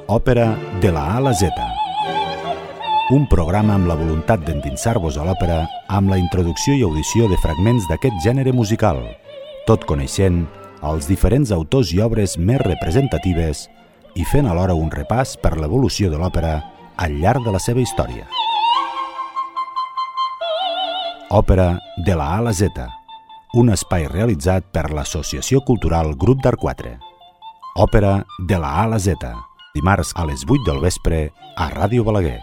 Òpera de la A a la Z. Un programa amb la voluntat d'endinsar-vos a l'òpera amb la introducció i audició de fragments d'aquest gènere musical, tot coneixent els diferents autors i obres més representatives i fent alhora un repàs per l'evolució de l'òpera al llarg de la seva història. Òpera de la A a la Z, un espai realitzat per l'Associació Cultural Grup d'Art 4. Òpera de la A a la Z, dimarts a les 8 del vespre a Ràdio Balaguer.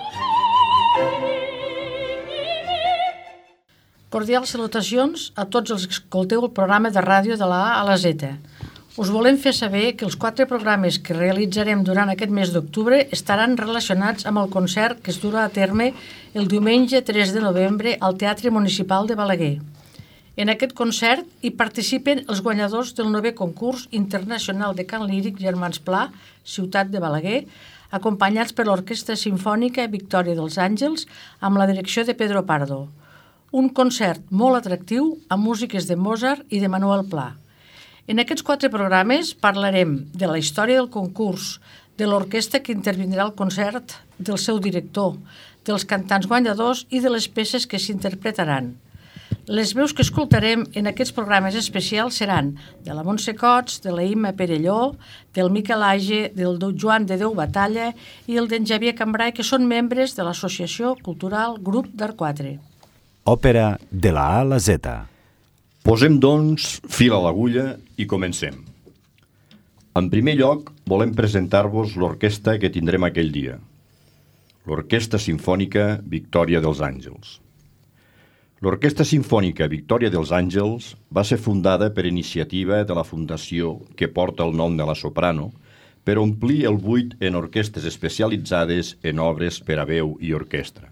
Cordials salutacions a tots els que escolteu el programa de ràdio de la A a la Z. Us volem fer saber que els 4 programes que realitzarem durant aquest mes d'octubre estaran relacionats amb el concert que es durà a terme el diumenge 3 de novembre al Teatre Municipal de Balaguer. En aquest concert hi participen els guanyadors del 9è concurs internacional de cant líric Germans Pla, ciutat de Balaguer, acompanyats per l'Orquestra Simfònica Victòria dels Àngels amb la direcció de Pedro Pardo. Un concert molt atractiu amb músiques de Mozart i de Manuel Pla. En aquests 4 programes parlarem de la història del concurs, de l'orquestra que intervindrà al concert, del seu director, dels cantants guanyadors i de les peces que s'interpretaran. Les veus que escoltarem en aquests programes especials seran de la Montse Cots, de la Imma Perelló, del Miquel Age, del Joan de Déu Batalla i el d'en Xavier Cambrai, que són membres de l'Associació Cultural Grup d'Art 4. Òpera de la A a la Z. Posem, doncs, fil a l'agulla i comencem. En primer lloc, volem presentar-vos l'orquestra que tindrem aquell dia. L'Orquestra Simfònica Victòria dels Àngels. L'Orquestra Simfònica Victòria dels Àngels va ser fundada per iniciativa de la fundació que porta el nom de la soprano per omplir el buit en orquestres especialitzades en obres per a veu i orquestra.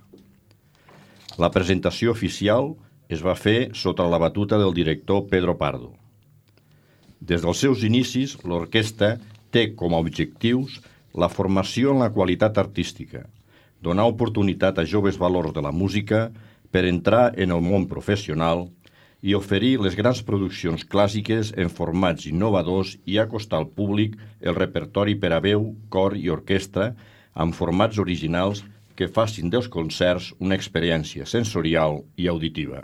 La presentació oficial es va fer sota la batuta del director Pedro Pardo. Des dels seus inicis, l'orquestra té com a objectius la formació en la qualitat artística, donar oportunitat a joves valors de la música per entrar en el món professional i oferir les grans produccions clàssiques en formats innovadors i acostar al públic el repertori per a veu, cor i orquestra amb formats originals que facin dels concerts una experiència sensorial i auditiva.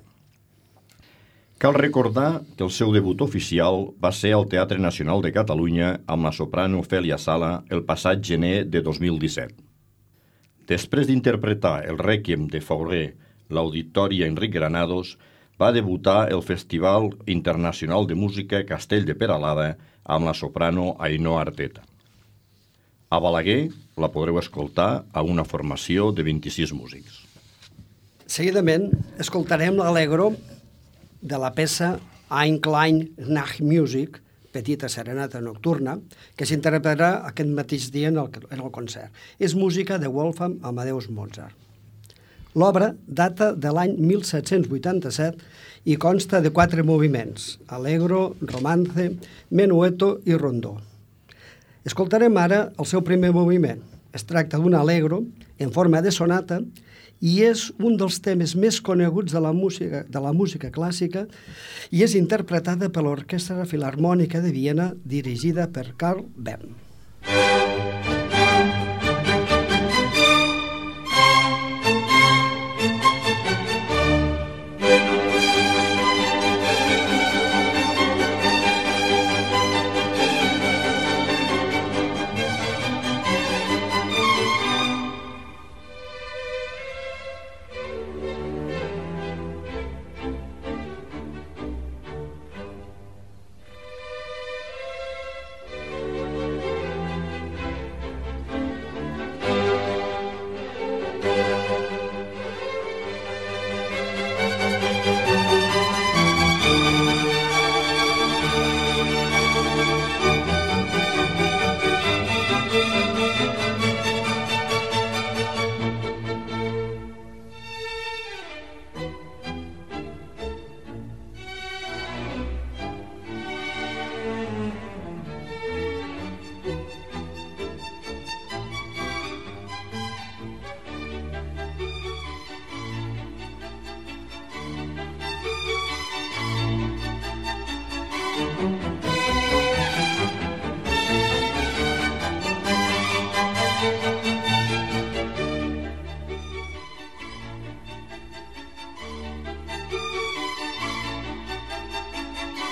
Cal recordar que el seu debut oficial va ser al Teatre Nacional de Catalunya amb la soprano Ofèlia Sala el passat gener de 2017. Després d'interpretar el Rèquiem de Fauré, l'Auditori Enric Granados, va debutar el Festival Internacional de Música Castell de Peralada amb la soprano Ainhoa Arteta. A Balaguer la podreu escoltar a una formació de 26 músics. Seguidament escoltarem l'Allegro de la peça Ein klein Nachtmusik, petita serenata nocturna, que s'interpretarà aquest mateix dia en el concert. És música de Wolfgang Amadeus Mozart. L'obra data de l'any 1787 i consta de 4 moviments, Allegro, Romance, Menuetto i Rondó. Escoltarem ara el seu primer moviment. Es tracta d'un Allegro en forma de sonata i és un dels temes més coneguts de la música clàssica i és interpretada per l'Orquestra Filharmònica de Viena dirigida per Karl Bern.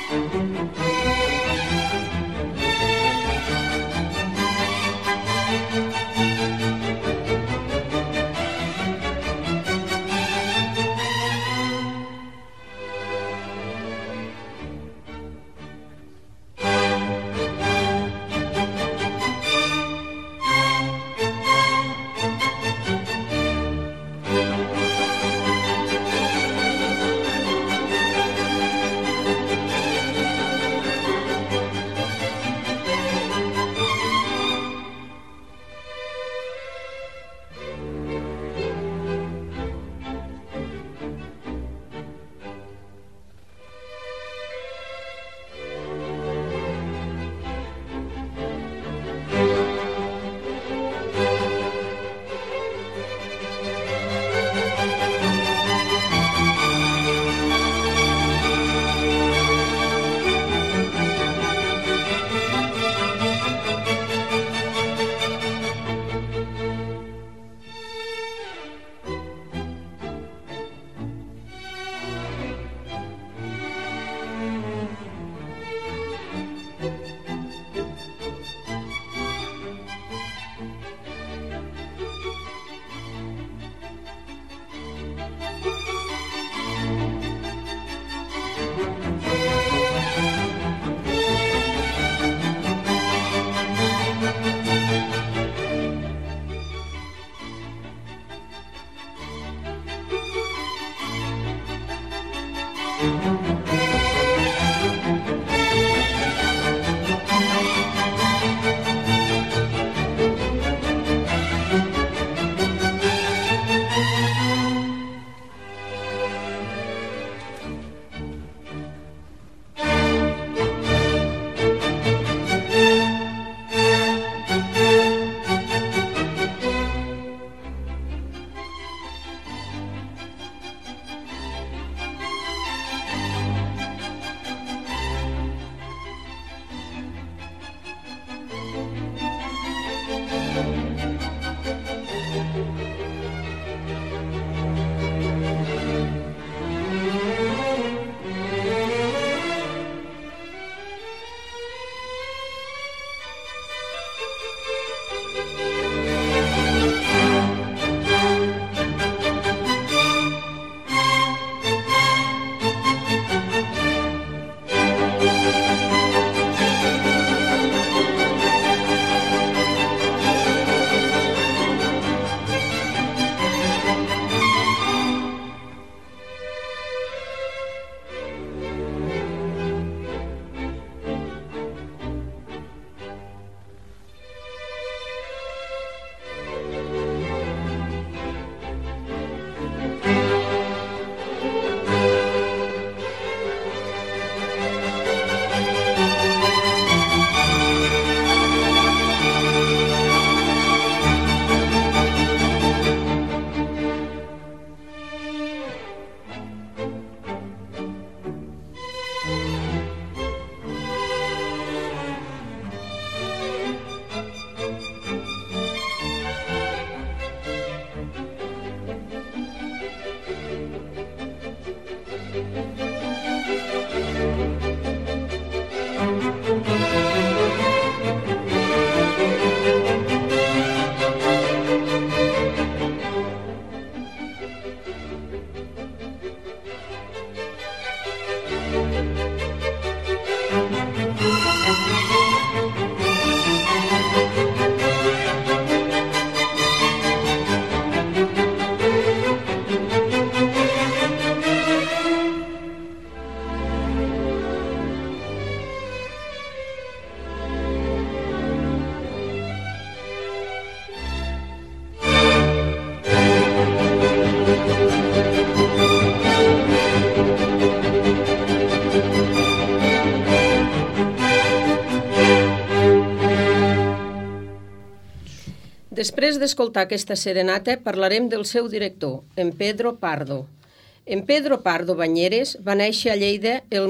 Després d'escoltar aquesta serenata, parlarem del seu director, en Pedro Pardo. En Pedro Pardo Banyeres va néixer a Lleida el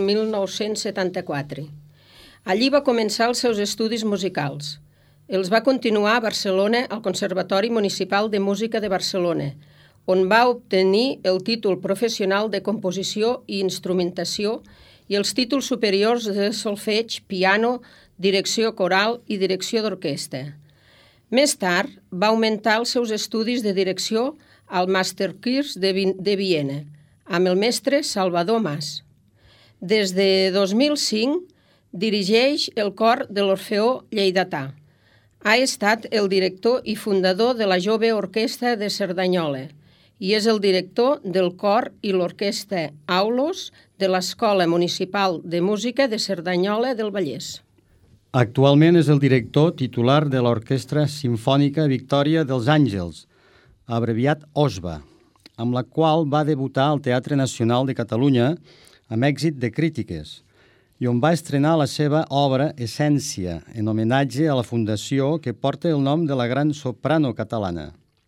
1974. Allí va començar els seus estudis musicals. Els va continuar a Barcelona al Conservatori Municipal de Música de Barcelona, on va obtenir el títol professional de composició i instrumentació i els títols superiors de solfeig, piano, direcció coral i direcció d'orquestra. Més tard, va augmentar els seus estudis de direcció al Masterkurs de Viena, amb el mestre Salvador Mas. Des de 2005, dirigeix el cor de l'Orfeó Lleidatà. Ha estat el director i fundador de la Jove Orquestra de Cerdanyola i és el director del cor i l'orquestra Aulos de l'Escola Municipal de Música de Cerdanyola del Vallès. Actualment és el director titular de l'Orquestra Simfònica Victòria dels Àngels, abreviat OSBA, amb la qual va debutar al Teatre Nacional de Catalunya amb èxit de crítiques, i on va estrenar la seva obra Essència, en homenatge a la fundació que porta el nom de la gran soprano catalana.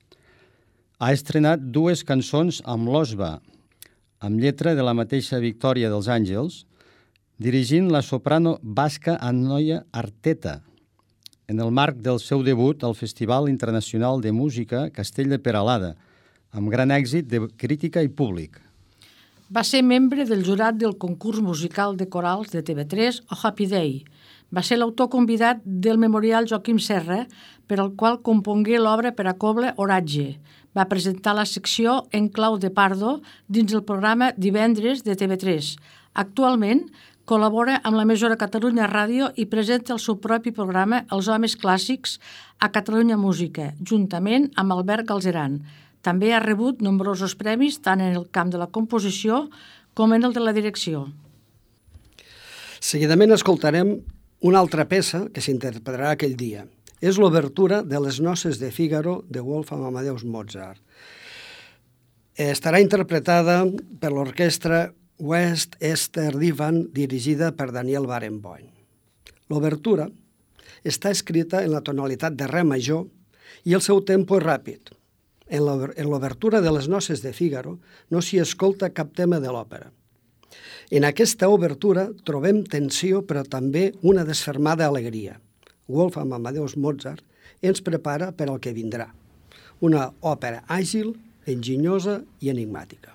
Ha estrenat 2 cançons amb l'OSBA, amb lletra de la mateixa Victòria dels Àngels, dirigint la soprano basca Anoia Arteta, en el marc del seu debut al Festival Internacional de Música Castell de Peralada, amb gran èxit de crítica i públic. Va ser membre del jurat del concurs musical de corals de TV3 o Happy Day. Va ser l'autor convidat del Memorial Joaquim Serra, per al qual compongué l'obra per a cobla Oratge. Va presentar la secció En clau de Pardo dins el programa Divendres de TV3. Actualment col·labora amb l'emissora Catalunya Ràdio i presenta el seu propi programa Els Homes Clàssics a Catalunya Música, juntament amb Albert Galzeran. També ha rebut nombrosos premis tant en el camp de la composició com en el de la direcció. Seguidament escoltarem una altra peça que s'interpretarà aquell dia. És l'obertura de Les noces de Fígaro de Wolfgang Amadeus Mozart. Estarà interpretada per l'orquestra West Ester Divan, dirigida per Daniel Barenboim. L'obertura està escrita en la tonalitat de re major i el seu tempo és ràpid. En l'obertura de Les noces de Fígaro no s'hi escolta cap tema de l'òpera. En aquesta obertura trobem tensió, però també una desfermada alegria. Wolfgang Amadeus Mozart ens prepara per al que vindrà. Una òpera àgil, enginyosa i enigmàtica.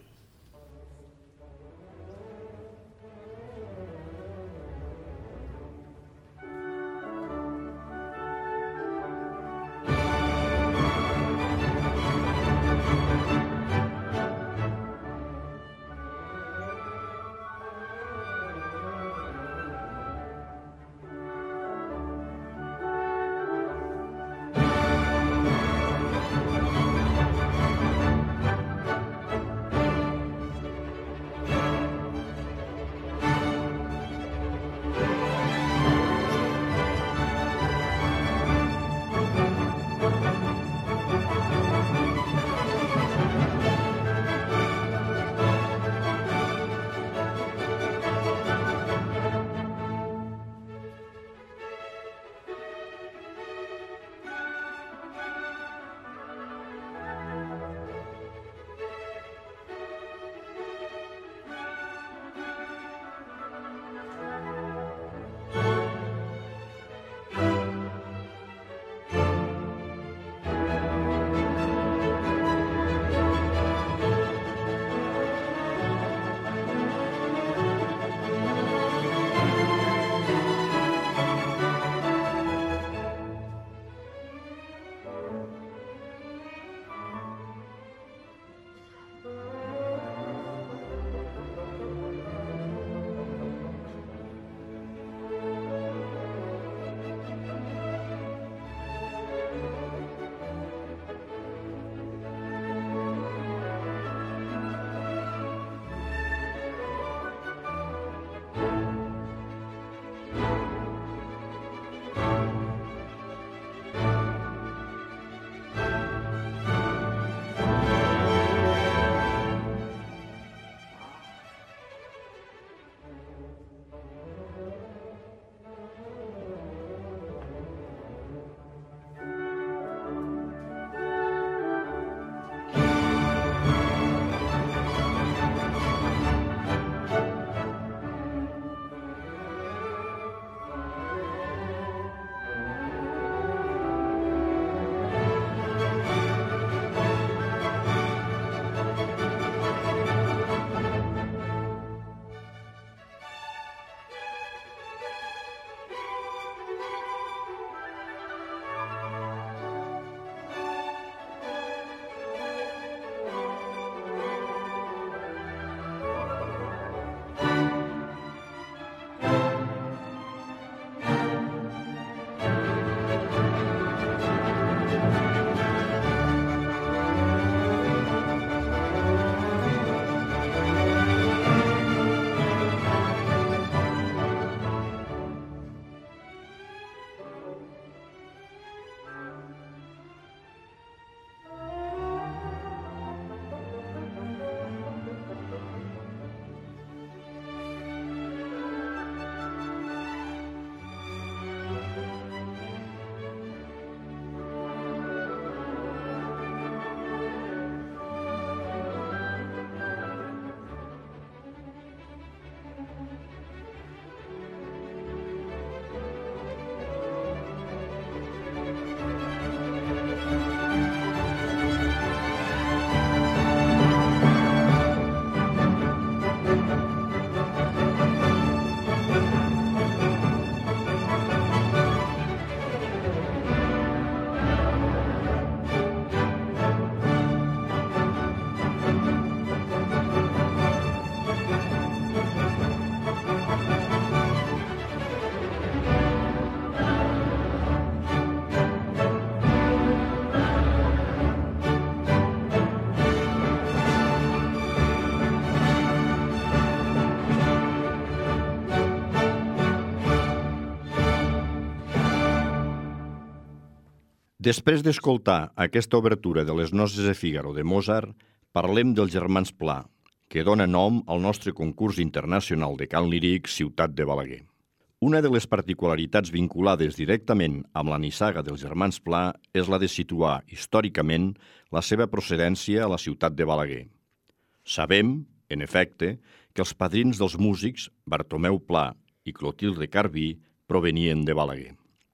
Després d'escoltar aquesta obertura de les Noces de Fígaro de Mozart, parlem dels germans Pla, que dona nom al nostre concurs internacional de cant líric Ciutat de Balaguer. Una de les particularitats vinculades directament amb la nissaga dels germans Pla és la de situar històricament la seva procedència a la ciutat de Balaguer. Sabem, en efecte, que els padrins dels músics, Bartomeu Pla i Clotilde Carbí, provenien de Balaguer.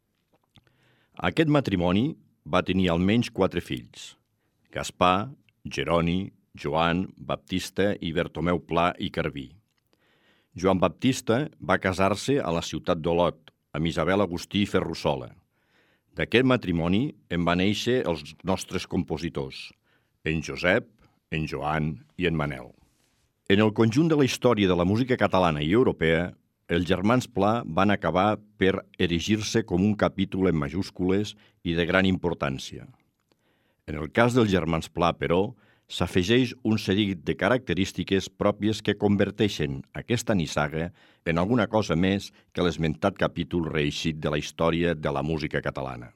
Aquest matrimoni va tenir almenys 4 fills: Gaspar, Jeroni, Joan, Baptista i Bartomeu Pla i Carbí. Joan Baptista va casar-se a la ciutat d'Olot, amb Isabel Agustí i Ferrusola. D'aquest matrimoni en van néixer els nostres compositors, en Josep, en Joan i en Manel. En el conjunt de la història de la música catalana i europea, els germans Pla van acabar per erigir-se com un capítol en majúscules i de gran importància. En el cas dels germans Pla, però, s'afegeix un seguit de característiques pròpies que converteixen aquesta nissaga en alguna cosa més que l'esmentat capítol reeixit de la història de la música catalana.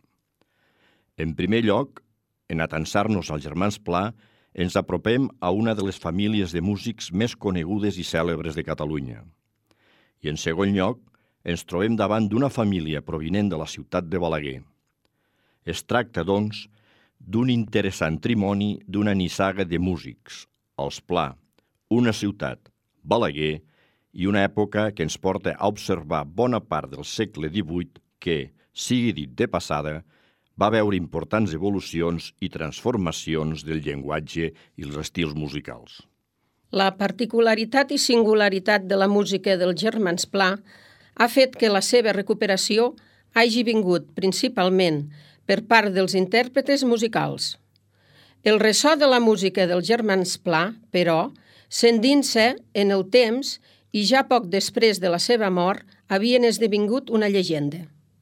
En primer lloc, en atansar-nos als germans Pla, ens apropem a una de les famílies de músics més conegudes i cèlebres de Catalunya. I en segon lloc, ens trobem davant d'una família provinent de la ciutat de Balaguer. Es tracta, doncs, d'un interessant trimoni d'una nissaga de músics, els Pla, una ciutat, Balaguer, i una època que ens porta a observar bona part del segle XVIII que, sigui dit de passada, va veure importants evolucions i transformacions del llenguatge i els estils musicals. La particularitat i singularitat de la música dels germans Pla ha fet que la seva recuperació hagi vingut principalment per part dels intèrpretes musicals. El ressò de la música dels germans Pla, però, s'endinsa en el temps i ja poc després de la seva mort havien esdevingut una llegenda.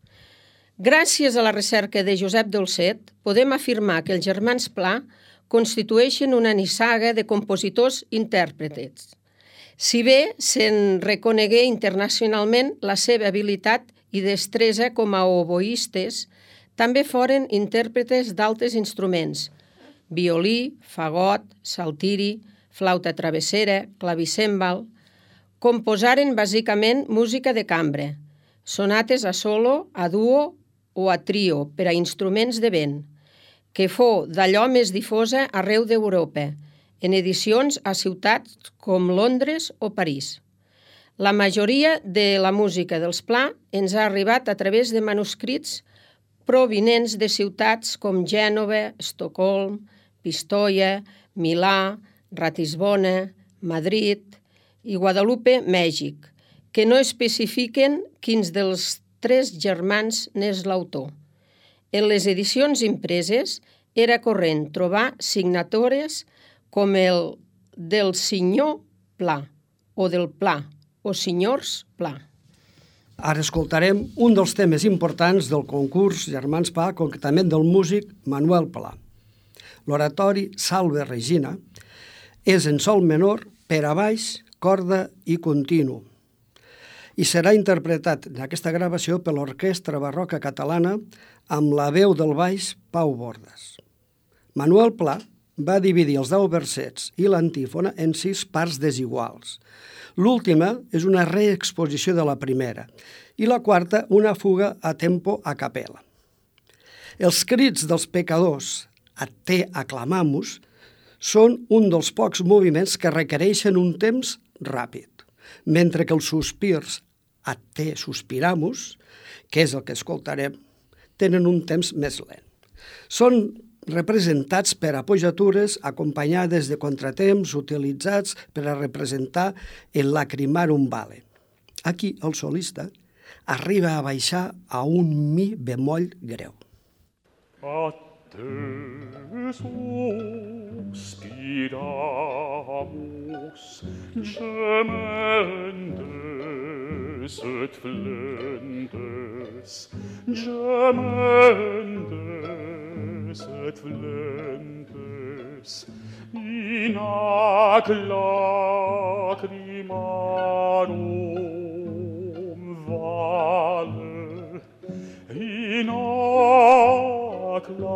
Gràcies a la recerca de Josep Dolcet, podem afirmar que els germans Pla constitueixen una nissaga de compositors intèrpretes. Si bé se'n reconegué internacionalment la seva habilitat i destresa com a oboistes, també foren intèrpretes d'altres instruments: violí, fagot, saltiri, flauta travessera, clavicèmbal. Composaren bàsicament música de cambra, sonates a solo, a duo o a trio per a instruments de vent, que fou d'allò més difosa arreu d'Europa, en edicions a ciutats com Londres o París. La majoria de la música dels Pla ens ha arribat a través de manuscrits provinents de ciutats com Gènova, Estocolm, Pistoia, Milà, Ratisbona, Madrid i Guadalupe, Mèxic, que no especifiquen quins dels 3 germans n'és l'autor. En les edicions impreses era corrent trobar signatures com el del senyor Pla o del Pla o senyors Pla. Ara escoltarem un dels temes importants del concurs Germans Pla, concretament del músic Manuel Pla. L'oratori Salve Regina és en sol menor per a baix, corda i continu, i serà interpretat en aquesta gravació per l'Orquestra Barroca Catalana amb la veu del baix Pau Bordes. Manuel Pla va dividir els 10 versets i l'antífona en 6 parts desiguals. L'última és una reexposició de la primera i la quarta una fuga a tempo a capella. Els crits dels pecadors, a te aclamamus, són un dels pocs moviments que requereixen un temps ràpid, mentre que els sospirs, a te suspiramus, que és el que escoltarem, tenen un temps més lent. Són representats per apojatures acompanyades de contratemps utilitzats per a representar el lacrimarum vale. Aquí el solista arriba a baixar a un mi bemoll greu. A te suspiramus, gemendes et flendes, gemendes et flendes, in ac lacrimarum vale, in ac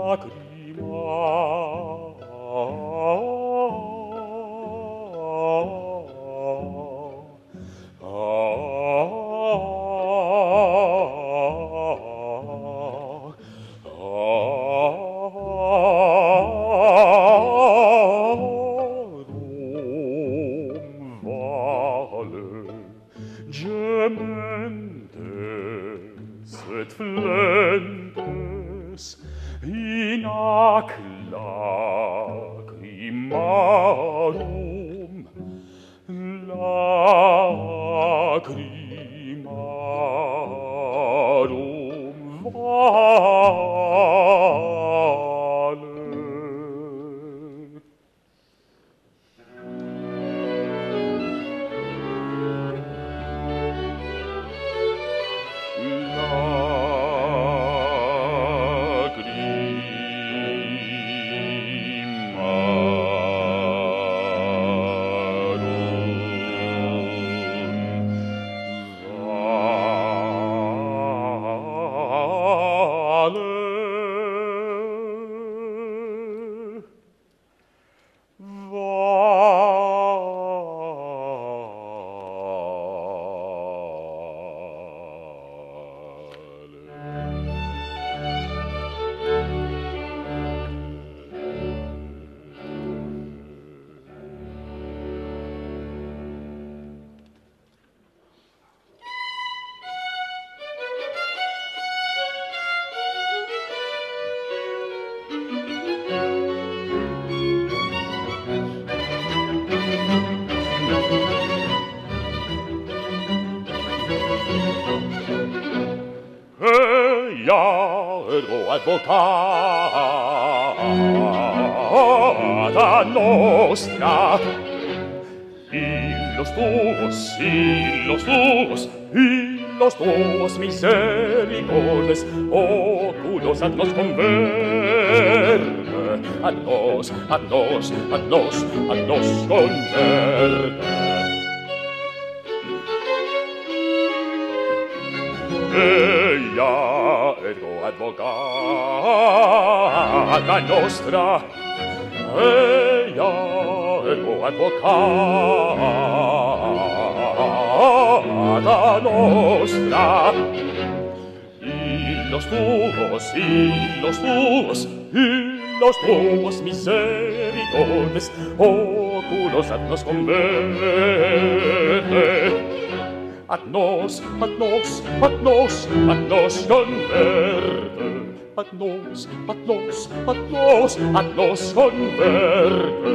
Advocata nostra, los tuos misericordes, oculos ad nos converte, ad nos converte. Eia ergo advocata nostra, eia ergo advocata nostra, los tuos misericordes, oculos ad nos converte, ad nos converte, ad nos converte.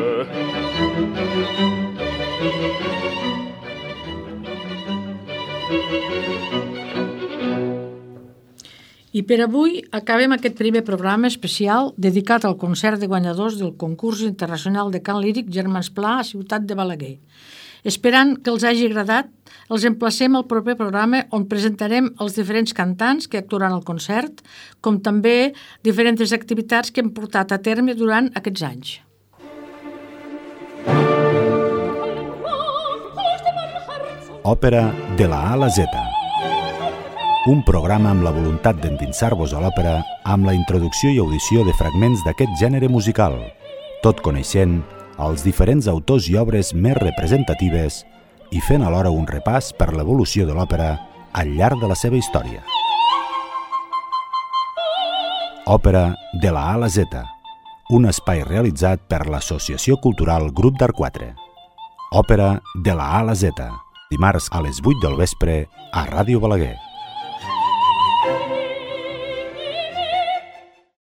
I per avui acabem aquest primer programa especial dedicat al concert de guanyadors del concurs internacional de cant líric Germans Pla a Ciutat de Balaguer. Esperant que els hagi agradat, els emplacem al proper programa on presentarem els diferents cantants que actuaran al concert, com també diferents activitats que hem portat a terme durant aquests anys. Òpera de la A a la Z. Un programa amb la voluntat d'endinsar-vos a l'òpera amb la introducció i audició de fragments d'aquest gènere musical, tot coneixent els diferents autors i obres més representatives i fent alhora un repàs per l'evolució de l'òpera al llarg de la seva història. Òpera de la A a la Z, un espai realitzat per l'Associació Cultural Grup d'Art 4. Òpera de la A a la Z, dimarts a les 8 del vespre a Ràdio Balaguer.